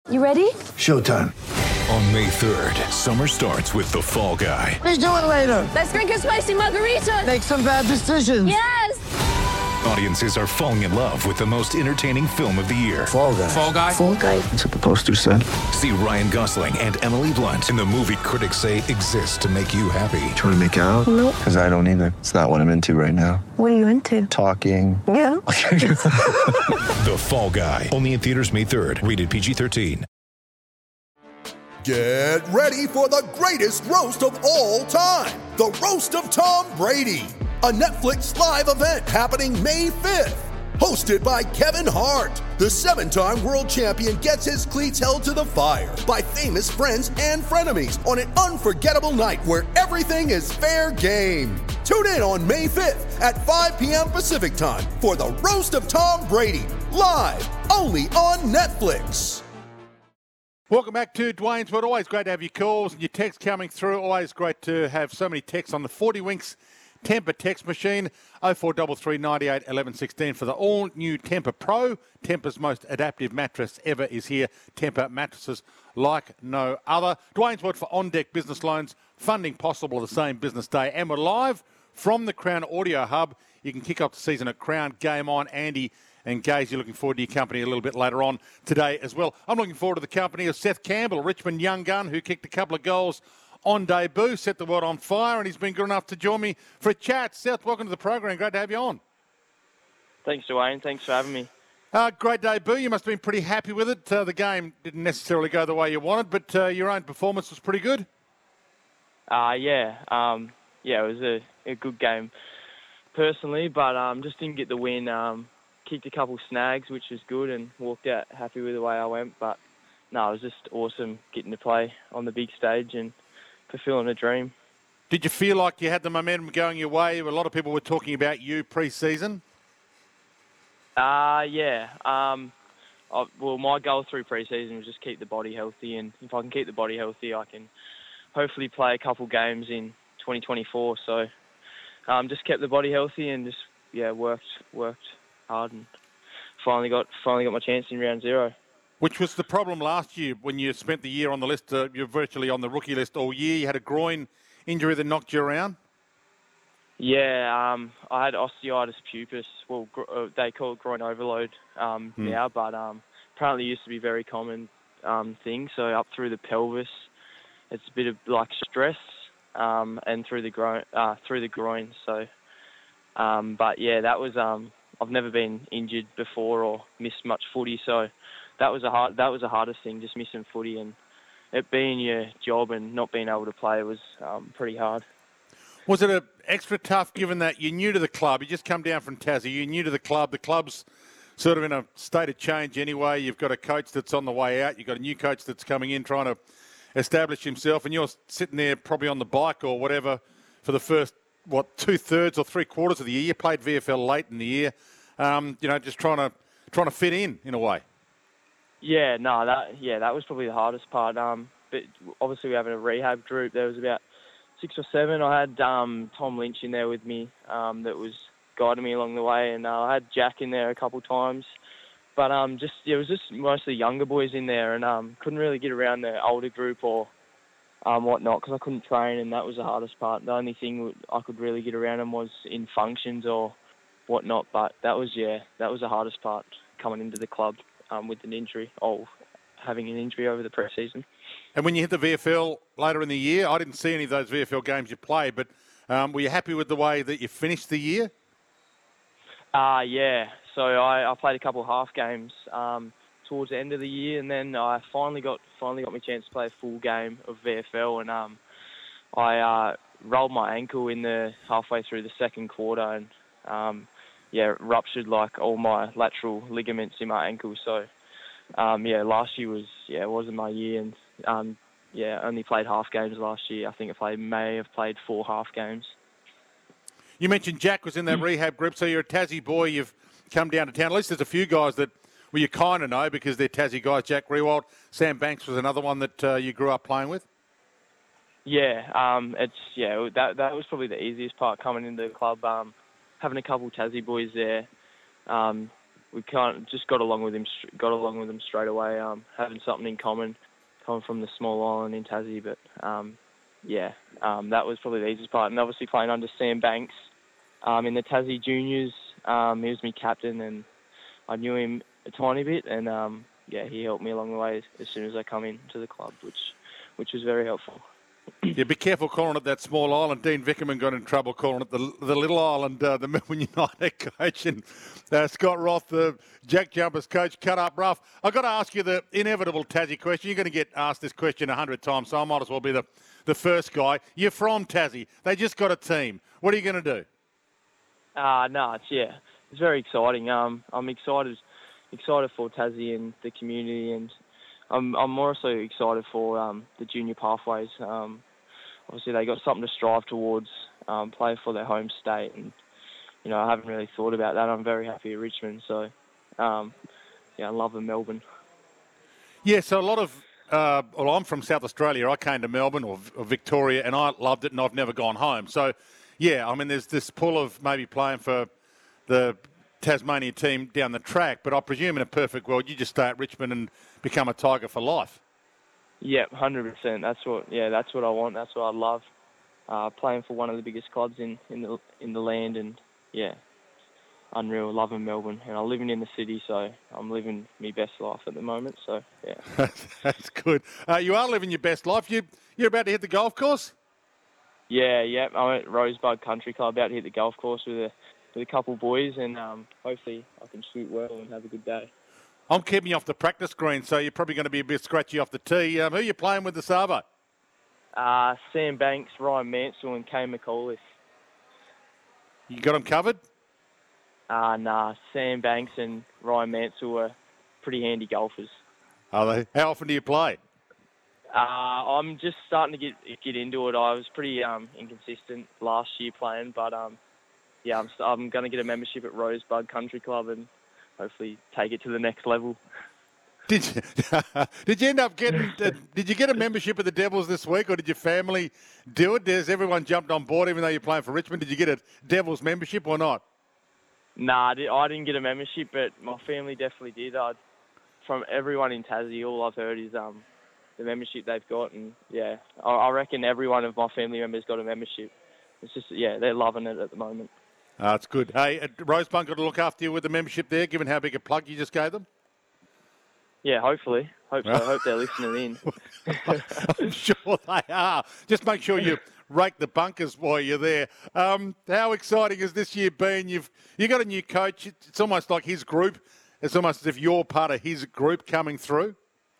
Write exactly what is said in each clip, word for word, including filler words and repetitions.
You ready? Showtime. On May third, summer starts with The Fall Guy. Let's do it later. Let's drink a spicy margarita. Make some bad decisions. Yes! Audiences are falling in love with the most entertaining film of the year. Fall Guy. Fall Guy? Fall Guy. That's what the poster said. See Ryan Gosling and Emily Blunt in the movie critics say exists to make you happy. Trying to make it out? Nope. Because I don't either. It's not what I'm into right now. What are you into? Talking. Yeah. The Fall Guy. Only in theaters May third. Rated P G thirteen. Get ready for the greatest roast of all time. The Roast of Tom Brady. A Netflix live event happening May fifth. Hosted by Kevin Hart. The seven-time world champion gets his cleats held to the fire by famous friends and frenemies on an unforgettable night where everything is fair game. Tune in on May fifth at five p.m. Pacific time for the Roast of Tom Brady. Live only on Netflix. Welcome back to Dwayne's World. Always great to have your calls and your texts coming through. Always great to have so many texts on the forty Winks Tempur text machine. oh four three three, nine eight, one one one six for the all-new Tempur Pro. Tempur's most adaptive mattress ever is here. Tempur mattresses like no other. Dwayne's World for on-deck business loans. Funding possible the same business day. And we're live from the Crown Audio Hub. You can kick off the season at Crown. Game on. Andy and Gaze, you're looking forward to your company a little bit later on today as well. I'm looking forward to the company of Seth Campbell, Richmond young gun, who kicked a couple of goals on debut, set the world on fire, and he's been good enough to join me for a chat. Seth, welcome to the program. Great to have you on. Thanks, Dwayne. Thanks for having me. Uh, great debut. You must have been pretty happy with it. Uh, the game didn't necessarily go the way you wanted, but uh, your own performance was pretty good. Uh, yeah, um, yeah, it was a, a good game personally, but um, just didn't get the win. Um, kicked a couple snags, which was good, and walked out happy with the way I went. But no, it was just awesome getting to play on the big stage and fulfilling a dream. Did you feel like you had the momentum going your way? A lot of people were talking about you pre-season. Uh, yeah. Um, I, well, my goal through pre-season was just keep the body healthy, and if I can keep the body healthy, I can hopefully play a couple games in twenty twenty-four. So um, just kept the body healthy and just yeah worked worked hard and finally got finally got my chance in round zero. Which was the problem last year when you spent the year on the list. Uh, you're virtually on the rookie list all year. You had a groin injury that knocked you around. Yeah, um, I had osteitis pubis. Well, gr- uh, they call it groin overload um, Hmm. now, but um, apparently it used to be a very common um, thing. So up through the pelvis, it's a bit of like stress, um, and through the groin, uh, through the groin. So, um, but yeah, that was. Um, I've never been injured before or missed much footy, so that was a hard. That was the hardest thing, just missing footy, and it being your job and not being able to play was um, pretty hard. Was it a extra tough given that you're new to the club? You just come down from Tassie. You're new to the club. The club's sort of in a state of change anyway. You've got a coach that's on the way out. You've got a new coach that's coming in trying to establish himself, and you're sitting there probably on the bike or whatever for the first, what, two-thirds or three-quarters of the year. You played V F L late in the year, um, you know, just trying to trying to fit in, in a way. Yeah, no, that yeah, that was probably the hardest part. Um, but obviously we have a rehab group. There was about six or seven. I had um, Tom Lynch in there with me um, that was guiding me along the way, and uh, I had Jack in there a couple of times. But um, just yeah, it was just mostly younger boys in there, and um, couldn't really get around the older group or um, whatnot because I couldn't train, and that was the hardest part. The only thing I could really get around them was in functions or whatnot. But that was yeah, that was the hardest part coming into the club um, with an injury, or having an injury over the pre-season. And when you hit the V F L later in the year, I didn't see any of those V F L games you played, but um, were you happy with the way that you finished the year? Uh, yeah. So I, I played a couple of half games um, towards the end of the year, and then I finally got finally got my chance to play a full game of V F L, and um, I uh, rolled my ankle in the halfway through the second quarter, and um, yeah, ruptured like all my lateral ligaments in my ankle. So um, yeah, last year was yeah, it wasn't my year, and um, yeah, only played half games last year. I think I played may have played four half games. You mentioned Jack was in that rehab group, so you're a Tassie boy. You've come down to town. At least there's a few guys that well, you kind of know because they're Tassie guys. Jack Rewald, Sam Banks was another one that uh, you grew up playing with. Yeah, um, it's yeah that that was probably the easiest part coming into the club. Um, having a couple Tassie boys there, um, we can't just got along with him. Got along with him straight away. Um, having something in common, coming from the small island in Tassie. But um, yeah, um, that was probably the easiest part. And obviously playing under Sam Banks um, in the Tassie Juniors. Um, he was my captain, and I knew him a tiny bit. And um, yeah, he helped me along the way as soon as I come into the club, which which was very helpful. Yeah, be careful calling it that small island. Dean Vickerman got in trouble calling it the the little island. Uh, the Melbourne United coach and uh, Scott Roth, the Jack Jumpers coach, cut up rough. I've got to ask you the inevitable Tassie question. You're going to get asked this question a hundred times, so I might as well be the, the first guy. You're from Tassie. They just got a team. What are you going to do? Uh, no, it's, yeah, it's very exciting. Um, I'm excited excited for Tassie and the community, and I'm I'm also excited for um, the junior pathways. Um, obviously, they got something to strive towards, um, play for their home state, and you know I haven't really thought about that. I'm very happy at Richmond, so um, yeah, I love in Melbourne. Yeah, so a lot of uh, well, I'm from South Australia. I came to Melbourne or, or Victoria, and I loved it, and I've never gone home. So yeah, I mean, there's this pull of maybe playing for the Tasmania team down the track, but I presume in a perfect world you just stay at Richmond and become a Tiger for life. Yeah, one hundred percent. That's what. Yeah, that's what I want. That's what I love. Uh, playing for one of the biggest clubs in, in the in the land, and yeah, unreal. Loving Melbourne, and I'm living in the city, so I'm living my best life at the moment. So yeah, that's good. Uh, you are living your best life. You you're about to hit the golf course. Yeah, yeah. I'm at Rosebud Country Club, about to hit the golf course with a with a couple of boys, and um, hopefully I can shoot well and have a good day. I'm keeping you off the practice green, so you're probably going to be a bit scratchy off the tee. Um, who are you playing with this Savo? Uh, Sam Banks, Ryan Mansell, and Kane McAuliffe. You got them covered? Uh, nah, Sam Banks and Ryan Mansell are pretty handy golfers. Are they? How often do you play? Uh, I'm just starting to get get into it. I was pretty um, inconsistent last year playing, but um, yeah, I'm, I'm going to get a membership at Rosebud Country Club and hopefully take it to the next level. Did you, did you end up getting, uh, did you get a membership at the Devils this week, or did your family do it? Has everyone jumped on board even though you're playing for Richmond? Did you get a Devils membership or not? Nah, I didn't get a membership, but my family definitely did. I'd, from everyone in Tassie, all I've heard is um, the membership they've got, and yeah, I, I reckon every one of my family members got a membership. It's just, yeah, they're loving it at the moment. Oh, that's good. Hey, uh, Rosebud got to look after you with the membership there, given how big a plug you just gave them? Yeah, hopefully. Hope so. I hope they're listening in. I'm sure they are. Just make sure you rake the bunkers while you're there. Um, how exciting has this year been? You've you got a new coach. It's almost like his group. It's almost as if you're part of his group coming through.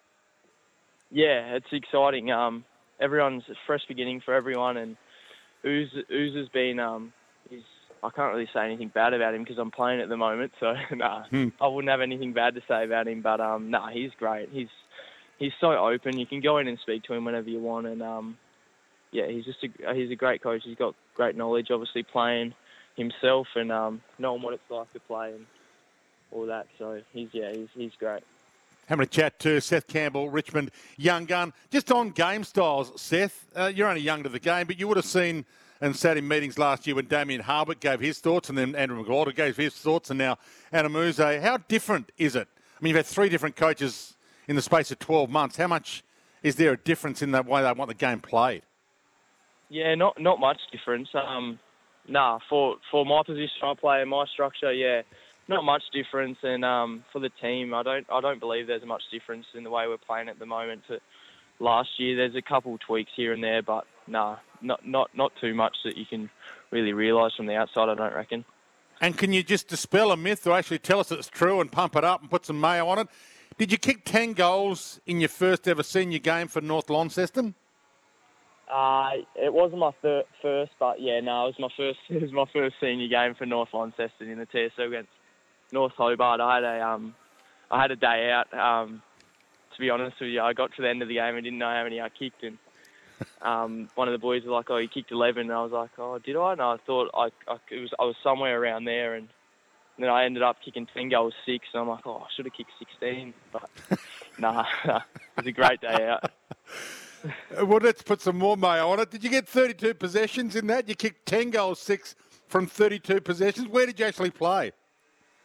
Yeah, it's exciting. Um, everyone's a fresh beginning for everyone, and Ooze, Ooze has been... Um, he's, I can't really say anything bad about him because I'm playing at the moment, so nah, hmm. I wouldn't have anything bad to say about him. But um, nah, he's great. He's he's so open. You can go in and speak to him whenever you want, and um, yeah, he's just a, he's a great coach. He's got great knowledge, obviously playing himself and um, knowing what it's like to play and all that. So he's yeah, he's he's great. Having a chat to Seth Campbell, Richmond young gun. Just on game styles, Seth, uh, you're only young to the game, but you would have seen and sat in meetings last year when Damien Harbert gave his thoughts, and then Andrew McGuire gave his thoughts, and now Anamuze. How different is it? I mean, you've had three different coaches in the space of twelve months. How much is there a difference in the way they want the game played? Yeah, not not much difference. Um, nah, for for my position I play, my structure, yeah, not much difference. And um, for the team, I don't I don't believe there's much difference in the way we're playing at the moment to last year. There's a couple tweaks here and there, but nah, not not not too much that you can really realise from the outside, I don't reckon. And can you just dispel a myth or actually tell us that it's true and pump it up and put some mayo on it? Did you kick ten goals in your first ever senior game for North Launceston? Uh, it wasn't my fir- first, but yeah, no, it was my first. It was my first senior game for North Launceston in the T S L against North Hobart. I had a um, I had a day out. Um, to be honest with you, I got to the end of the game and didn't know how many I kicked, and um, one of the boys was like, "Oh, you kicked eleven," and I was like, "Oh, did I?" And I thought I, I it was I was somewhere around there, and then I ended up kicking ten goals, six, and I'm like, "Oh, I should have kicked sixteen," but nah, it was a great day out. Well, let's put some more mayo on it. Did you get thirty-two possessions in that? You kicked ten goals, six from thirty-two possessions. Where did you actually play?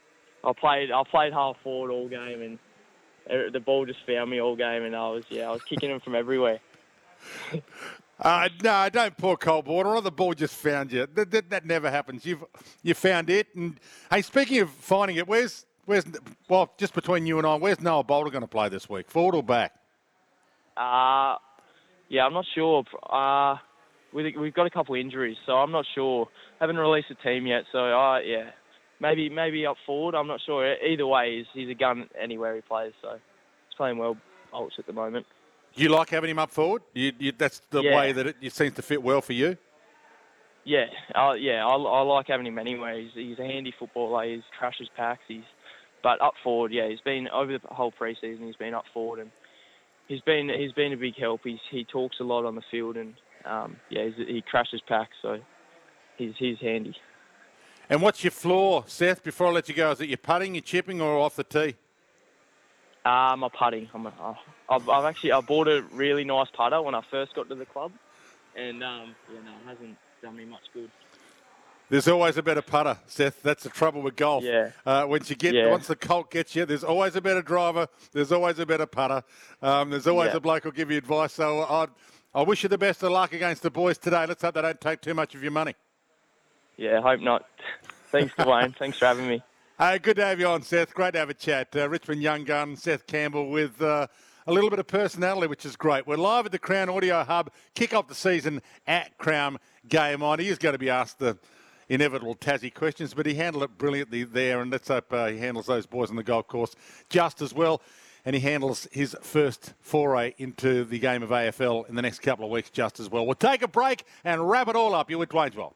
I played I played half forward all game, and uh, the ball just found me all game, and I was yeah I was kicking them from everywhere. Uh, no, don't pour cold water on. The ball just found you. That, that, that never happens. You've you found it. And hey, speaking of finding it, where's where's well just between you and I, where's Noah Bolter going to play this week? Forward or back? Uh yeah, I'm not sure. Uh, we we've got a couple of injuries, so I'm not sure. Haven't released a team yet, so uh, yeah, maybe maybe up forward. I'm not sure. Either way, he's he's a gun anywhere he plays. So he's playing well, Bolts at the moment. You like having him up forward? You, you, that's the Yeah. way that it, it seems to fit well for you? Yeah, uh, yeah, I, I like having him anyway. He's, he's a handy footballer. He crashes packs. He's, but up forward, yeah, he's been over the whole pre-season. He's been up forward, and he's been he's been a big help. He's, he talks a lot on the field, and um, yeah, he's, he crashes packs, so he's he's handy. And what's your floor, Seth? Before I let you go, is it your putting, your chipping, or off the tee? Uh, my putting. I'm a, I've, I've actually I bought a really nice putter when I first got to the club, and um, yeah, no, it hasn't done me much good. There's always a better putter, Seth. That's the trouble with golf. Yeah. Uh, once you get, Yeah. once the colt gets you, there's always a better driver. There's always a better putter. Um, there's always Yeah. a bloke who'll give you advice. So I, I wish you the best of luck against the boys today. Let's hope they don't take too much of your money. Yeah, hope not. Thanks, Dwayne. Thanks for having me. Hey, good to have you on, Seth. Great to have a chat. Uh, Richmond Young Gun, Seth Campbell with uh, a little bit of personality, which is great. We're live at the Crown Audio Hub. Kick off the season at Crown Game On. He is going to be asked the inevitable Tassie questions, but he handled it brilliantly there, and let's hope uh, he handles those boys on the golf course just as well. And he handles his first foray into the game of A F L in the next couple of weeks just as well. We'll take a break and wrap it all up. You're with Dwayne's World.